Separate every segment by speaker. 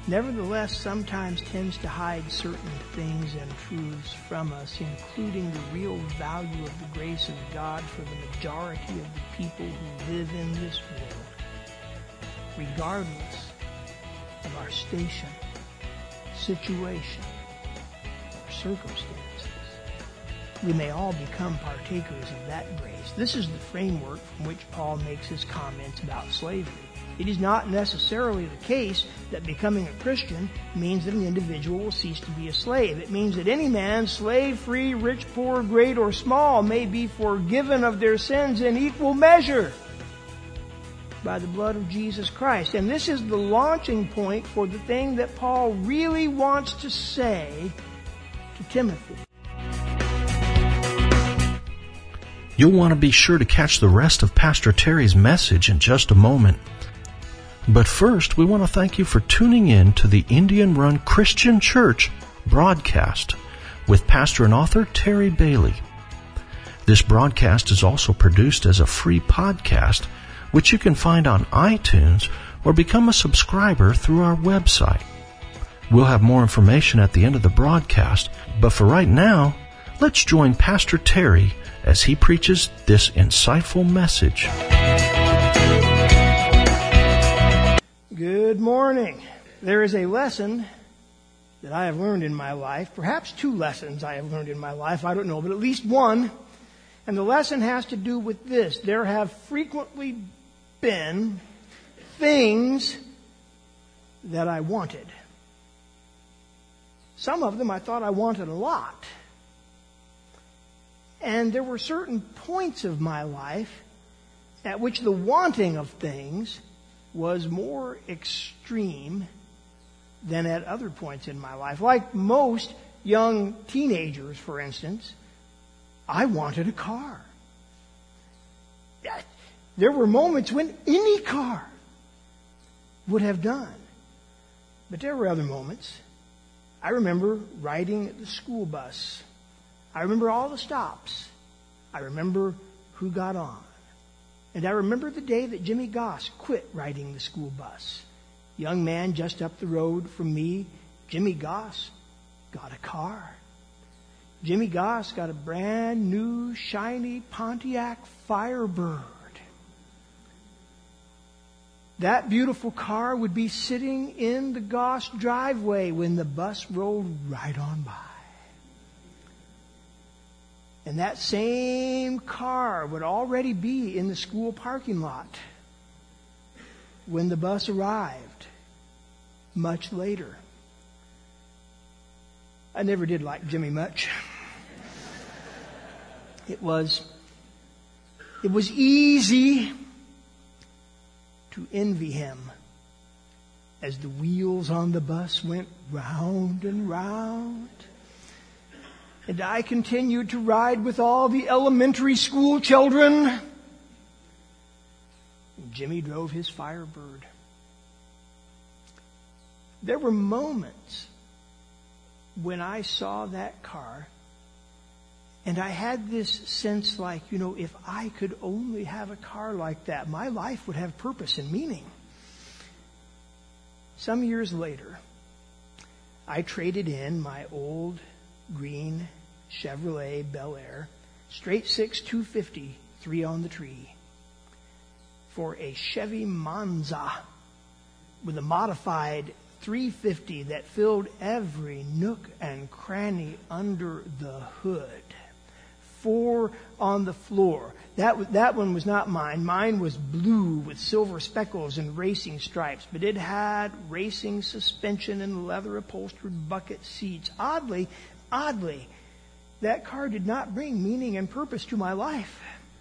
Speaker 1: nevertheless sometimes tends to hide certain things and truths from us, including the real value of the grace of God for the majority of the people who live in this world, regardless of our station, situation, or circumstances. We may all become partakers of that grace. This is the framework from which Paul makes his comments about slavery. It is not necessarily the case that becoming a Christian means that an individual will cease to be a slave. It means that any man, slave, free, rich, poor, great, or small, may be forgiven of their sins in equal measure by the blood of Jesus Christ. And this is the launching point for the thing that Paul really wants to say to Timothy.
Speaker 2: You'll want to be sure to catch the rest of Pastor Terry's message in just a moment. But first, we want to thank you for tuning in to the Indian Run Christian Church broadcast with pastor and author Terry Bailey. This broadcast is also produced as a free podcast, which you can find on iTunes or become a subscriber through our website. We'll have more information at the end of the broadcast, but for right now, let's join Pastor Terry as he preaches this insightful message.
Speaker 1: Good morning. There is a lesson that I have learned in my life, perhaps two lessons I have learned in my life, I don't know, but at least one. And the lesson has to do with this. There have frequently been things that I wanted. Some of them I thought I wanted a lot. And there were certain points of my life at which the wanting of things was more extreme than at other points in my life. Like most young teenagers, for instance, I wanted a car. There were moments when any car would have done. But there were other moments. I remember riding the school bus. I remember all the stops. I remember who got on. And I remember the day that Jimmy Goss quit riding the school bus. Young man just up the road from me, Jimmy Goss got a car. Jimmy Goss got a brand new, shiny Pontiac Firebird. That beautiful car would be sitting in the Goss driveway when the bus rolled right on by. And that same car would already be in the school parking lot when the bus arrived much later. I never did like Jimmy much. It was easy to envy him as the wheels on the bus went round and round. And I continued to ride with all the elementary school children. And Jimmy drove his Firebird. There were moments when I saw that car and I had this sense like, if I could only have a car like that, my life would have purpose and meaning. Some years later, I traded in my old green Chevrolet Bel Air, straight six 250, 3 on the tree, for a Chevy Monza with a modified 350 that filled every nook and cranny under the hood. 4 on the floor. That one was not mine. Mine was blue with silver speckles and racing stripes, but it had racing suspension and leather upholstered bucket seats. Oddly, that car did not bring meaning and purpose to my life.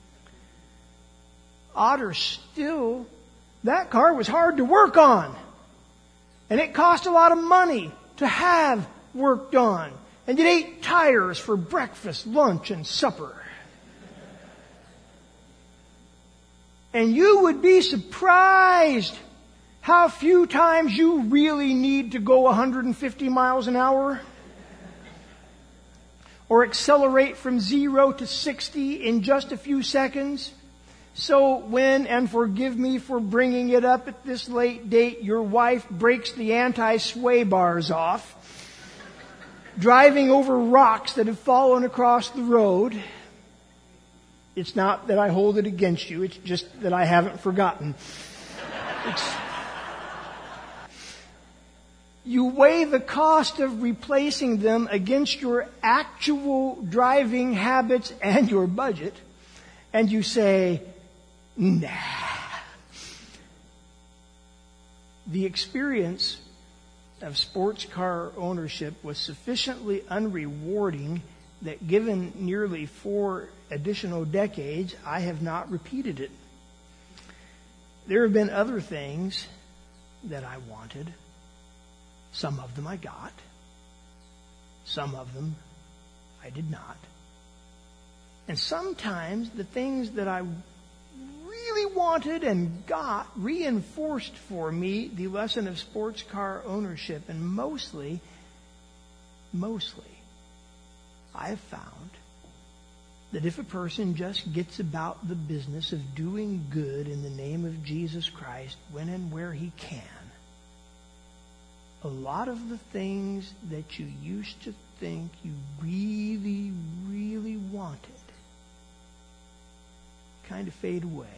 Speaker 1: Odder still, that car was hard to work on. And it cost a lot of money to have worked on. And it ate tires for breakfast, lunch, and supper. And you would be surprised how few times you really need to go 150 miles an hour or accelerate from 0 to 60 in just a few seconds. So when, and forgive me for bringing it up at this late date, your wife breaks the anti-sway bars off, driving over rocks that have fallen across the road, it's not that I hold it against you, it's just that I haven't forgotten. You weigh the cost of replacing them against your actual driving habits and your budget, and you say, nah. The experience of sports car ownership was sufficiently unrewarding that given nearly 4 additional decades, I have not repeated it. There have been other things that I wanted. Some of them I got. Some of them I did not. And sometimes the things that I really wanted and got reinforced for me the lesson of sports car ownership. And mostly, I have found that if a person just gets about the business of doing good in the name of Jesus Christ when and where he can, a lot of the things that you used to think you really, really wanted kind of fade away,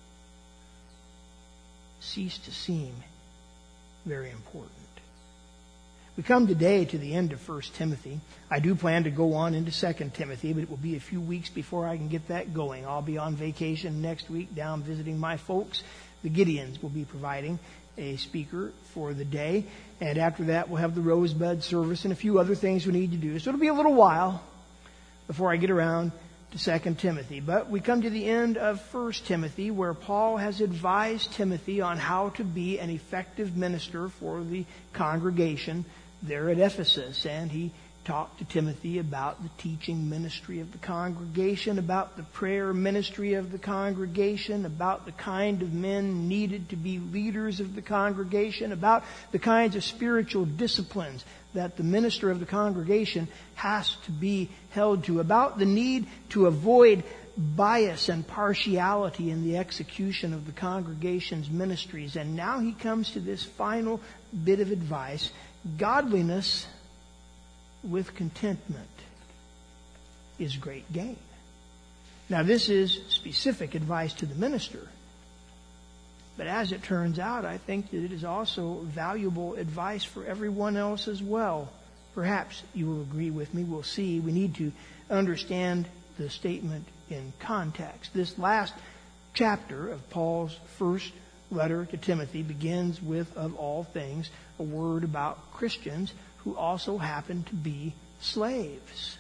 Speaker 1: cease to seem very important. We come today to the end of 1 Timothy. I do plan to go on into 2 Timothy, but it will be a few weeks before I can get that going. I'll be on vacation next week down visiting my folks. The Gideons will be providing a speaker for the day. And after that, we'll have the Rosebud service and a few other things we need to do. So it'll be a little while before I get around to 2 Timothy. But we come to the end of 1 Timothy, where Paul has advised Timothy on how to be an effective minister for the congregation there at Ephesus. And he talked to Timothy about the teaching ministry of the congregation, about the prayer ministry of the congregation, about the kind of men needed to be leaders of the congregation, about the kinds of spiritual disciplines that the minister of the congregation has to be held to, about the need to avoid bias and partiality in the execution of the congregation's ministries. And now he comes to this final bit of advice: godliness with contentment is great gain. Now, this is specific advice to the minister, but as it turns out, I think that it is also valuable advice for everyone else as well. Perhaps you will agree with me. We'll see. We need to understand the statement in context. This last chapter of Paul's first letter to Timothy begins with, of all things, a word about Christians who also happen to be slaves.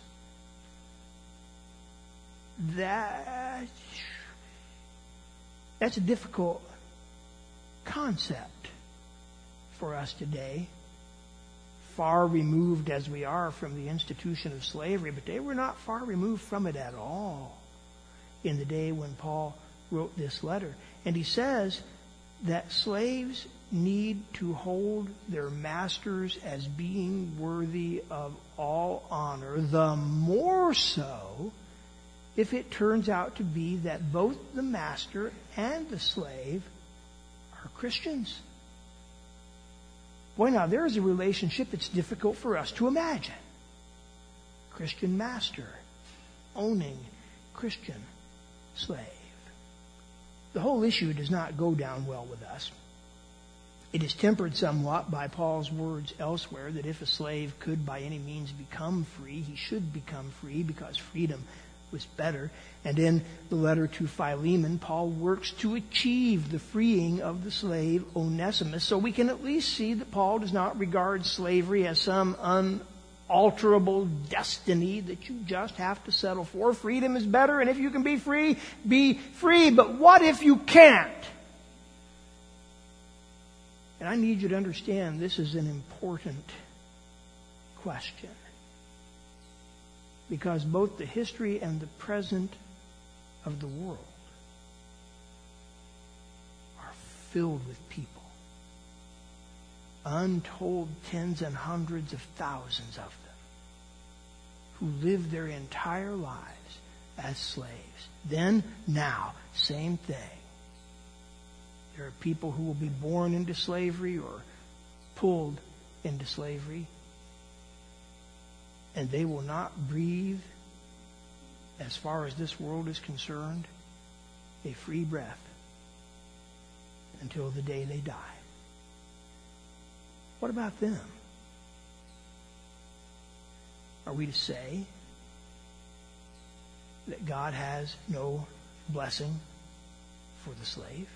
Speaker 1: That's a difficult concept for us today, far removed as we are from the institution of slavery, but they were not far removed from it at all in the day when Paul wrote this letter. And he says that slaves need to hold their masters as being worthy of all honor, the more so if it turns out to be that both the master and the slave are Christians. Boy, now there is a relationship that's difficult for us to imagine. Christian master owning Christian slave. The whole issue does not go down well with us. It is tempered somewhat by Paul's words elsewhere that if a slave could by any means become free, he should become free because freedom was better. And in the letter to Philemon, Paul works to achieve the freeing of the slave Onesimus. So we can at least see that Paul does not regard slavery as some unalterable destiny that you just have to settle for. Freedom is better, and if you can be free, be free. But what if you can't? And I need you to understand this is an important question, because both the history and the present of the world are filled with people, untold tens and hundreds of thousands of them, who live their entire lives as slaves. Then, now, same thing. There are people who will be born into slavery or pulled into slavery, and they will not breathe, as far as this world is concerned, a free breath until the day they die. What about them? Are we to say that God has no blessing for the slave?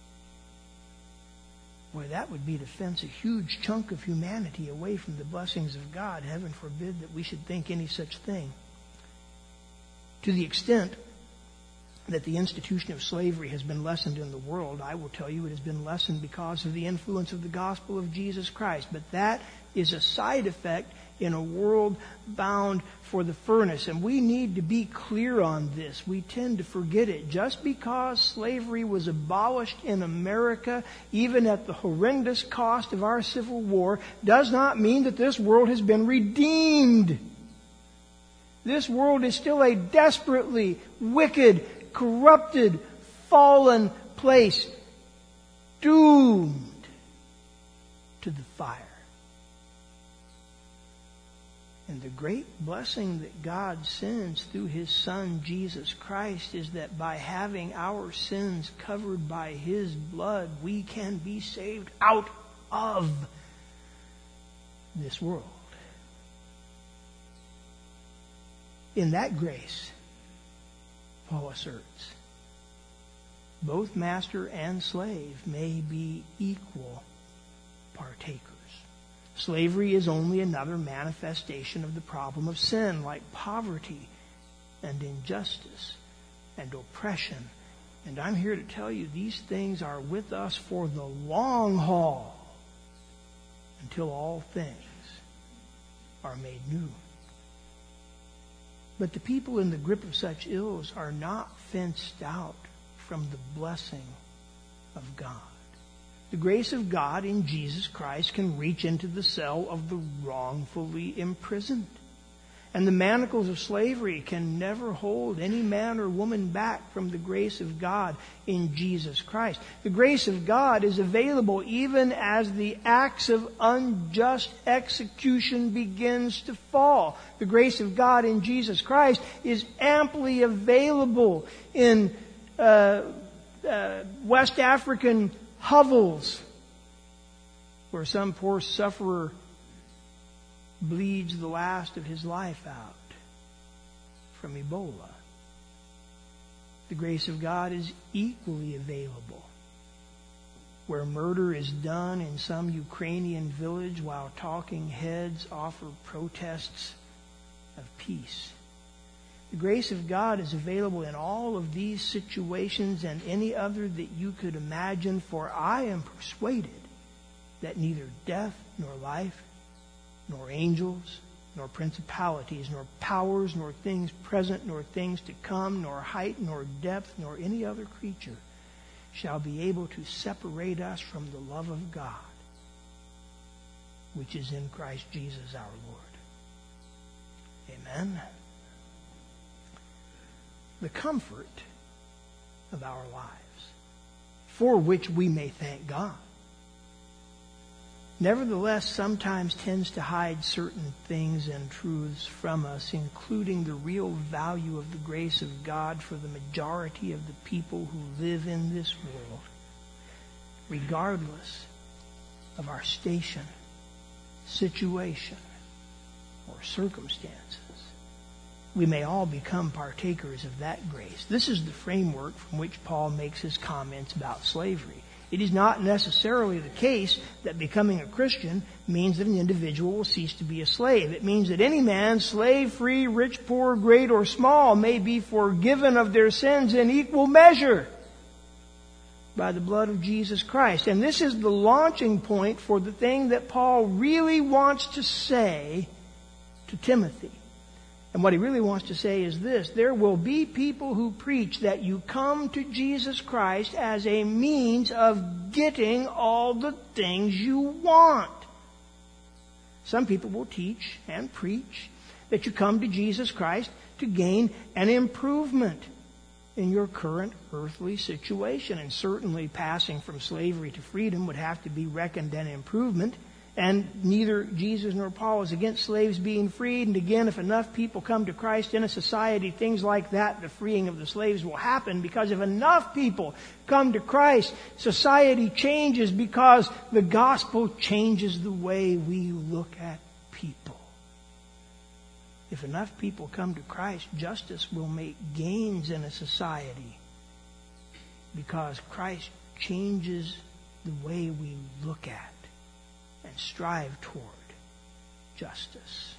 Speaker 1: Boy, that would be to fence a huge chunk of humanity away from the blessings of God. Heaven forbid that we should think any such thing. To the extent that the institution of slavery has been lessened in the world, I will tell you it has been lessened because of the influence of the gospel of Jesus Christ. But that is a side effect in a world bound for the furnace. And we need to be clear on this. We tend to forget it. Just because slavery was abolished in America, even at the horrendous cost of our Civil War, does not mean that this world has been redeemed. This world is still a desperately wicked, corrupted, fallen place, doomed to the fire. And the great blessing that God sends through His Son, Jesus Christ, is that by having our sins covered by His blood, we can be saved out of this world. In that grace, Paul asserts, both master and slave may be equal partakers. Slavery is only another manifestation of the problem of sin, like poverty and injustice and oppression. And I'm here to tell you these things are with us for the long haul until all things are made new. But the people in the grip of such ills are not fenced out from the blessing of God. The grace of God in Jesus Christ can reach into the cell of the wrongfully imprisoned. And the manacles of slavery can never hold any man or woman back from the grace of God in Jesus Christ. The grace of God is available even as the axe of unjust execution begins to fall. The grace of God in Jesus Christ is amply available in West African hovels where some poor sufferer bleeds the last of his life out from Ebola. The grace of God is equally available where murder is done in some Ukrainian village while talking heads offer protests of peace. The grace of God is available in all of these situations and any other that you could imagine, for I am persuaded that neither death nor life, nor angels, nor principalities, nor powers, nor things present, nor things to come, nor height, nor depth, nor any other creature shall be able to separate us from the love of God, which is in Christ Jesus our Lord. Amen. The comfort of our lives, for which we may thank God, nevertheless sometimes tends to hide certain things and truths from us, including the real value of the grace of God for the majority of the people who live in this world, regardless of our station, situation, or circumstances. We may all become partakers of that grace. This is the framework from which Paul makes his comments about slavery. It is not necessarily the case that becoming a Christian means that an individual will cease to be a slave. It means that any man, slave, free, rich, poor, great, or small, may be forgiven of their sins in equal measure by the blood of Jesus Christ. And this is the launching point for the thing that Paul really wants to say to Timothy. And what he really wants to say is this: there will be people who preach that you come to Jesus Christ as a means of getting all the things you want. Some people will teach and preach that you come to Jesus Christ to gain an improvement in your current earthly situation. And certainly passing from slavery to freedom would have to be reckoned an improvement. And neither Jesus nor Paul is against slaves being freed. And again, if enough people come to Christ in a society, things like that, the freeing of the slaves will happen. Because if enough people come to Christ, society changes because the gospel changes the way we look at people. If enough people come to Christ, justice will make gains in a society because Christ changes the way we look at and strive toward justice.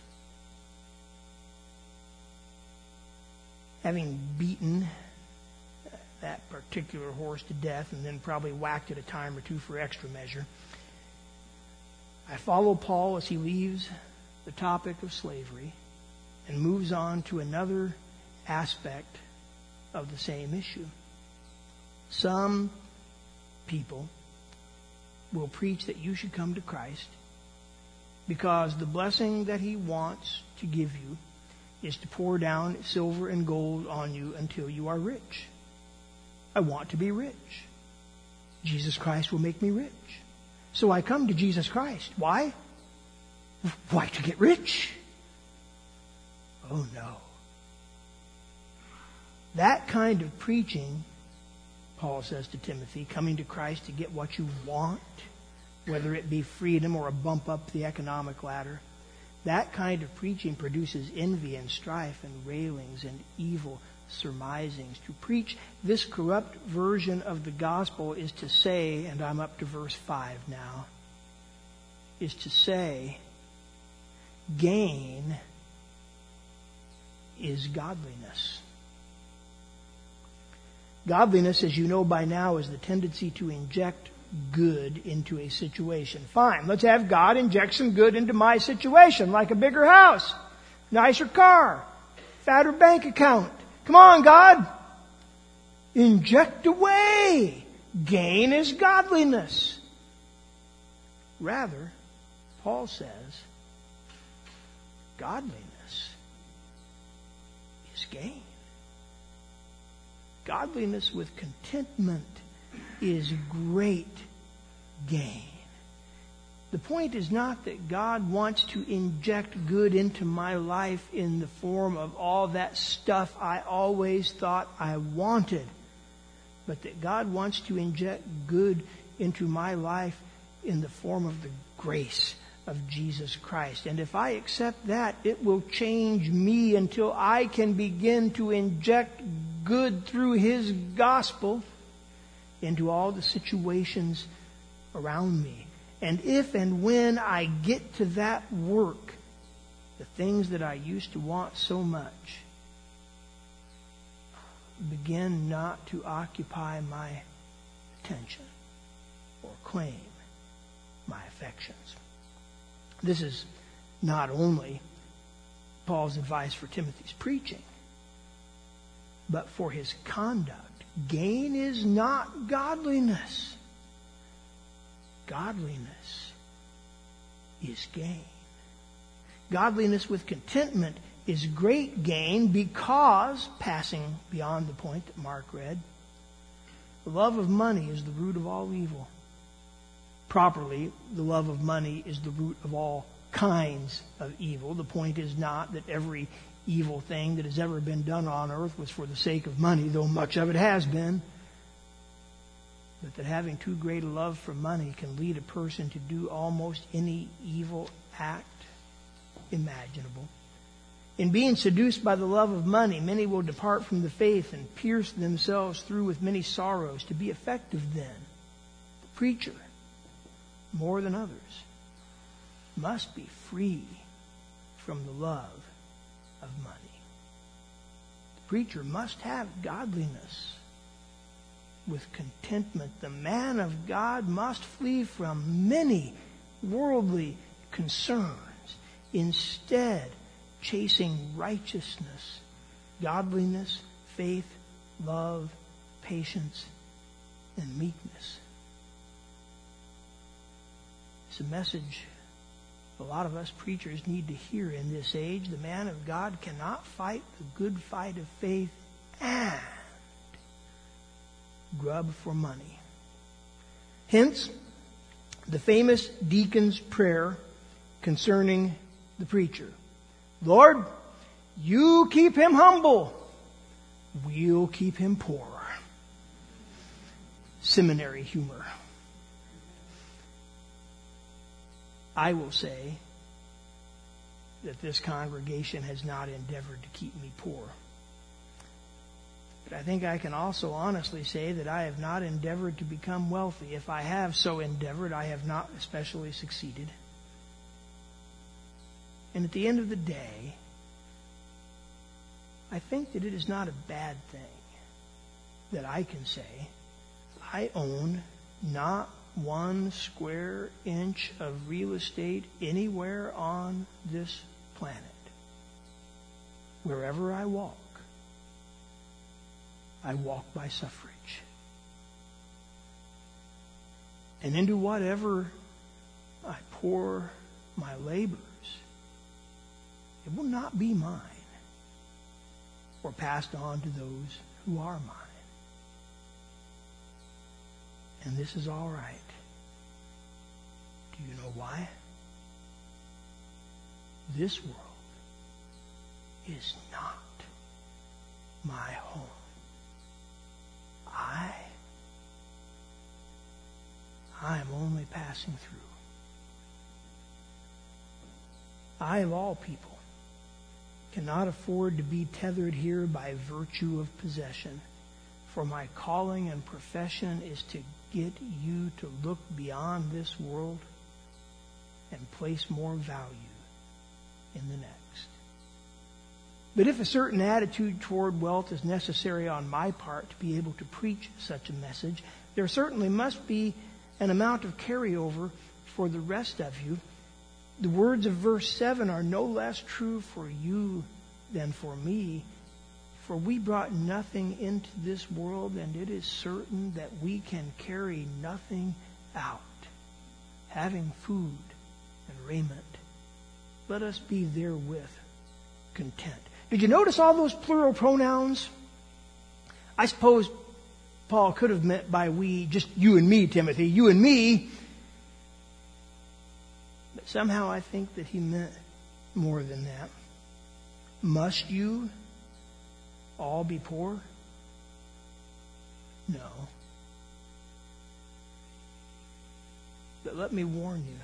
Speaker 1: Having beaten that particular horse to death and then probably whacked it a time or two for extra measure, I follow Paul as he leaves the topic of slavery and moves on to another aspect of the same issue. Some people will preach that you should come to Christ because the blessing that He wants to give you is to pour down silver and gold on you until you are rich. I want to be rich. Jesus Christ will make me rich. So I come to Jesus Christ. Why? Why, to get rich? Oh no. That kind of preaching, Paul says to Timothy, coming to Christ to get what you want, whether it be freedom or a bump up the economic ladder, that kind of preaching produces envy and strife and railings and evil surmisings. To preach this corrupt version of the gospel is to say, and I'm up to verse 5 now, is to say, gain is godliness. Godliness, as you know by now, is the tendency to inject good into a situation. Fine, let's have God inject some good into my situation, like a bigger house, nicer car, fatter bank account. Come on, God. Inject away. Gain is godliness. Rather, Paul says, godliness is gain. Godliness with contentment is great gain. The point is not that God wants to inject good into my life in the form of all that stuff I always thought I wanted, but that God wants to inject good into my life in the form of the grace of Jesus Christ. And if I accept that, it will change me until I can begin to inject good through His gospel into all the situations around me. And if and when I get to that work, the things that I used to want so much begin not to occupy my attention or claim my affections. This is not only Paul's advice for Timothy's preaching, but for his conduct. Gain is not godliness. Godliness is gain. Godliness with contentment is great gain because, passing beyond the point that Mark read, the love of money is the root of all evil. Properly, the love of money is the root of all kinds of evil. The point is not that every evil thing that has ever been done on earth was for the sake of money, though much of it has been. But that having too great a love for money can lead a person to do almost any evil act imaginable. In being seduced by the love of money, many will depart from the faith and pierce themselves through with many sorrows. To be effective then, the preacher, more than others, must be free from the love of money. The preacher must have godliness with contentment. The man of God must flee from many worldly concerns, instead chasing righteousness, godliness, faith, love, patience, and meekness. It's a message a lot of us preachers need to hear in this age. The man of God cannot fight the good fight of faith and grub for money. Hence, the famous deacon's prayer concerning the preacher. Lord, you keep him humble. We'll keep him poor. Seminary humor. I will say that this congregation has not endeavored to keep me poor. But I think I can also honestly say that I have not endeavored to become wealthy. If I have so endeavored, I have not especially succeeded. And at the end of the day, I think that it is not a bad thing that I can say, I own not 1 square inch of real estate anywhere on this planet. Wherever I walk by suffrage. And into whatever I pour my labors, it will not be mine or passed on to those who are mine. And this is all right. Do you know why? This world is not my home. I am only passing through. I, of all people, cannot afford to be tethered here by virtue of possession, for my calling and profession is to get you to look beyond this world and place more value in the next. But if a certain attitude toward wealth is necessary on my part to be able to preach such a message, there certainly must be an amount of carryover for the rest of you. The words of verse 7 are no less true for you than for me. For we brought nothing into this world, and it is certain that we can carry nothing out. Having food and raiment, let us be therewith content. Did you notice all those plural pronouns? I suppose Paul could have meant by we just you and me, Timothy, you and me. But somehow I think that he meant more than that. Must you all be poor? No. But let me warn you.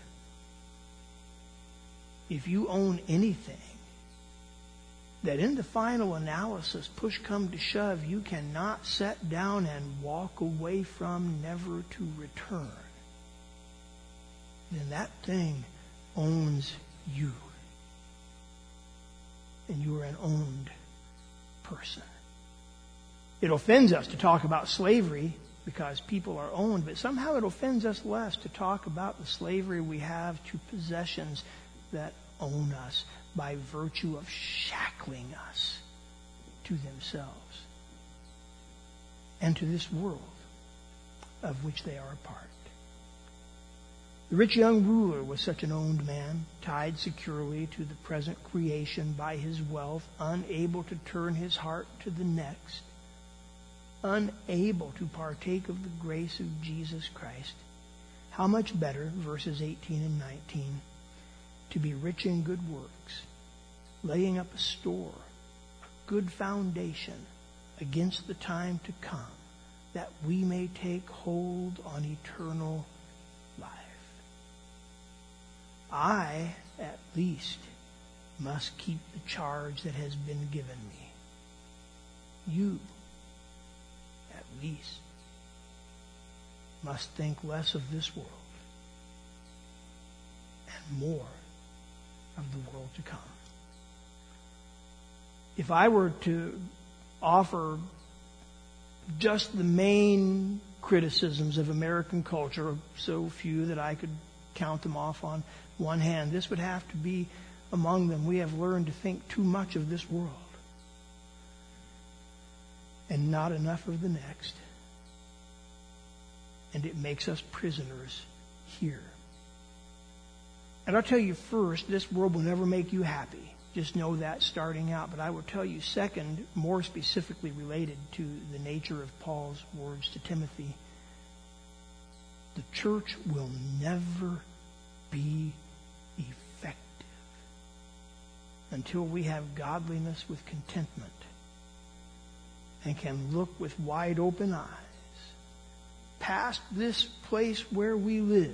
Speaker 1: If you own anything that in the final analysis, push come to shove, you cannot set down and walk away from, never to return, then that thing owns you. And you are an owned person. It offends us to talk about slavery because people are owned, but somehow it offends us less to talk about the slavery we have to possessions that own us by virtue of shackling us to themselves and to this world of which they are a part. The rich young ruler was such an owned man, tied securely to the present creation by his wealth, unable to turn his heart to the next, unable to partake of the grace of Jesus Christ. How much better, verses 18 and 19, to be rich in good works, laying up a store, a good foundation against the time to come, that we may take hold on eternal life. I, at least, must keep the charge that has been given me. You, at least, must think less of this world and more of the world to come. If I were to offer just the main criticisms of American culture, so few that I could count them off on one hand, this would have to be among them. We have learned to think too much of this world and not enough of the next. And it makes us prisoners here. And I'll tell you first, this world will never make you happy. Just know that starting out. But I will tell you second, more specifically related to the nature of Paul's words to Timothy, the church will never be effective until we have godliness with contentment and can look with wide open eyes past this place where we live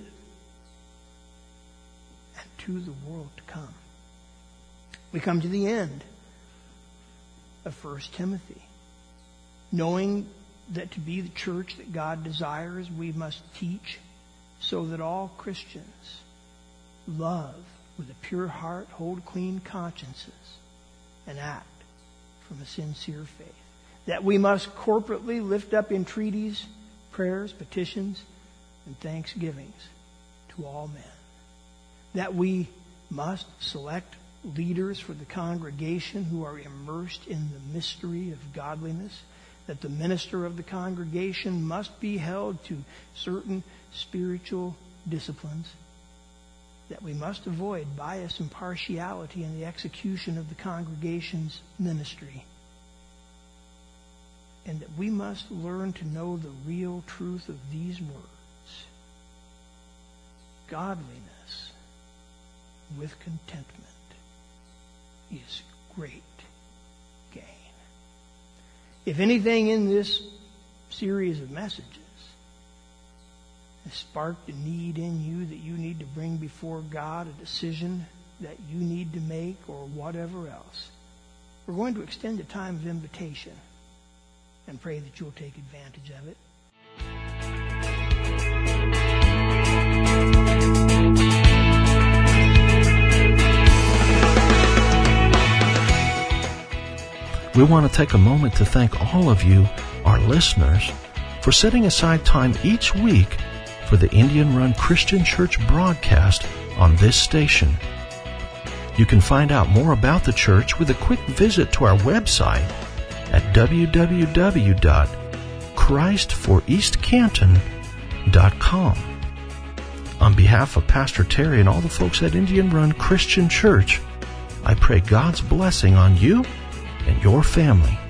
Speaker 1: and to the world to come. We come to the end of 1 Timothy, knowing that to be the church that God desires, we must teach so that all Christians love with a pure heart, hold clean consciences, and act from a sincere faith. That we must corporately lift up entreaties, prayers, petitions, and thanksgivings to all men. That we must select leaders for the congregation who are immersed in the mystery of godliness. That the minister of the congregation must be held to certain spiritual disciplines. That we must avoid bias and partiality in the execution of the congregation's ministry. And that we must learn to know the real truth of these words. Godliness with contentment is great gain. If anything in this series of messages has sparked a need in you that you need to bring before God, a decision that you need to make, or whatever else, we're going to extend a time of invitation and pray that you'll take advantage of it.
Speaker 2: We want to take a moment to thank all of you, our listeners, for setting aside time each week for the Indian Run Christian Church broadcast on this station. You can find out more about the church with a quick visit to our website at www.christforeastcanton.com. On behalf of Pastor Terry and all the folks at Indian Run Christian Church, I pray God's blessing on you and your family.